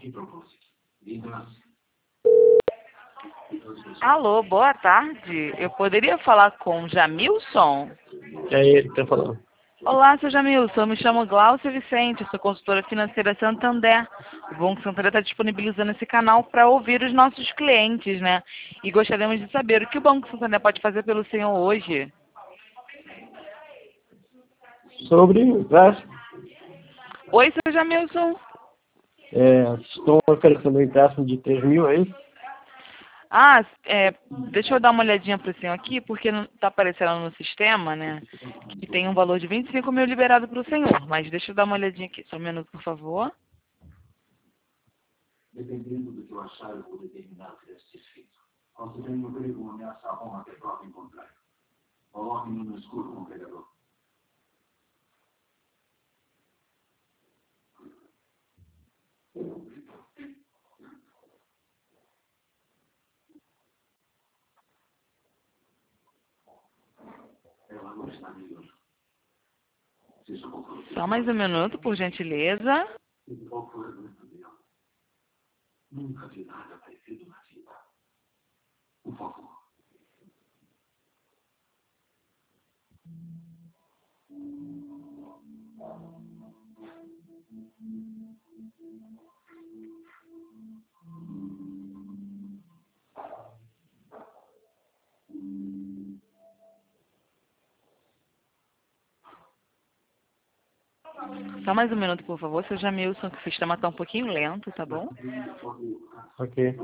Alô, boa tarde. Eu poderia falar com Jamilson? É ele que tá falando. Olá, seu Jamilson. Eu me chamo Glaucia Vicente, sou consultora financeira Santander. O Banco Santander está disponibilizando esse canal para ouvir os nossos clientes, né? E gostaríamos de saber o que o Banco Santander pode fazer pelo senhor hoje. Sobre empréstimo, Oi, seu Jamilson. estou oferecendo um empréstimo de 3 mil aí. Deixa eu dar uma olhadinha para o senhor aqui, porque não está aparecendo no sistema, né? Que tem um valor de 25 mil liberado para o senhor. Mas deixa eu dar uma olhadinha aqui. Só um minuto, por favor. Dependendo do que eu achar, eu vou determinar o que deve ser feito. Você tem um perigo, ameaça a Roma até prova em contrário. Coloque-me no escuro com o pregador. Ela não está melhor. Seja qual for o Só mais um minuto, por gentileza. qual for a doença dela. Nunca vi nada parecido na vida. Por favor. Só mais um minuto, por favor, seu Jamilson, que o sistema está um pouquinho lento, tá bom? Ok.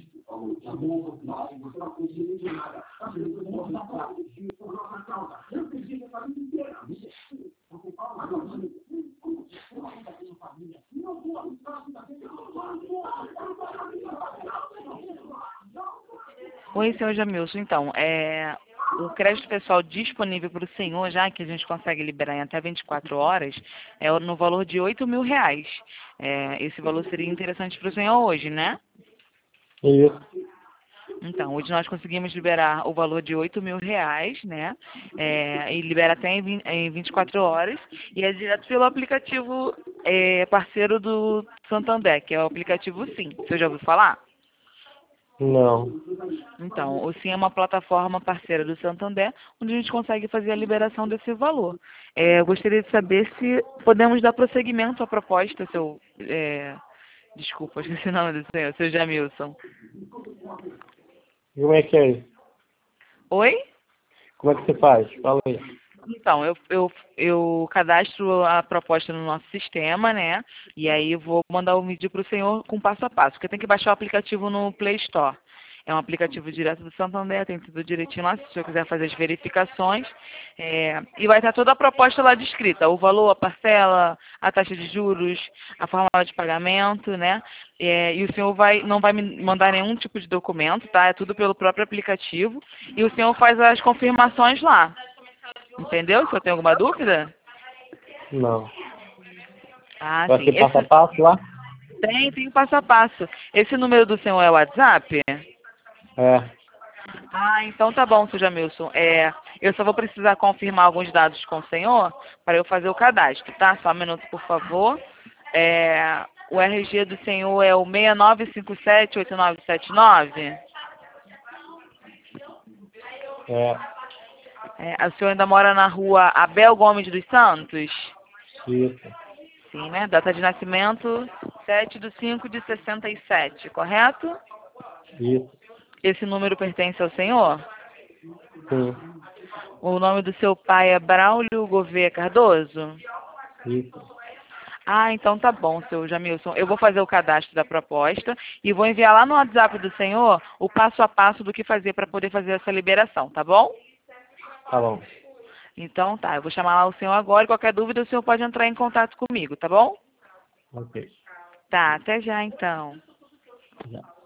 Oi, senhor Jamilson. Então, o crédito pessoal disponível para o senhor, já que a gente consegue liberar em até 24 horas, é no valor de 8 mil reais. Esse valor seria interessante para o senhor hoje, né? Isso. Então, hoje nós conseguimos liberar o valor de 8 mil reais, né? E libera até em 24 horas. E é direto pelo aplicativo parceiro do Santander, que é o aplicativo Sim. Você já ouviu falar? Não. Então, o Sim é uma plataforma parceira do Santander, onde a gente consegue fazer a liberação desse valor. Eu gostaria de saber se podemos dar prosseguimento à proposta, desculpa, esqueci o nome do senhor, seu Jamilson. E como é que é isso? Oi? Como é que você faz? Fala aí. Então, eu cadastro a proposta no nosso sistema, né? E aí eu vou mandar um vídeo para o senhor com passo a passo, porque tem que baixar o aplicativo no Play Store. É um aplicativo direto do Santander, tem tudo direitinho lá, se o senhor quiser fazer as verificações. E vai estar toda a proposta lá descrita, o valor, a parcela, a taxa de juros, a fórmula de pagamento, né? E o senhor não vai me mandar nenhum tipo de documento, tá? É tudo pelo próprio aplicativo. E o senhor faz as confirmações lá. Entendeu? Se eu tenho alguma dúvida? Não. Ah, Vai sim. ser passo a passo lá? Tem passo a passo. Esse número do senhor é o WhatsApp? É. Ah, então tá bom, seu Jamilson. Eu só vou precisar confirmar alguns dados com o senhor para eu fazer o cadastro, tá? Só um minuto, por favor. O RG do senhor é o 69578979? O senhor ainda mora na rua Abel Gomes dos Santos? Isso. Sim, né? Data de nascimento 7/5/67, correto? Isso. Esse número pertence ao senhor? Sim. O nome do seu pai é Braulio Gouveia Cardoso? Isso. Ah, então tá bom, seu Jamilson. Eu vou fazer o cadastro da proposta e vou enviar lá no WhatsApp do senhor o passo a passo do que fazer para poder fazer essa liberação, tá bom? Tá bom. Então tá, eu vou chamar lá o senhor agora e qualquer dúvida o senhor pode entrar em contato comigo, tá bom? Ok. Tá, até já então. Já.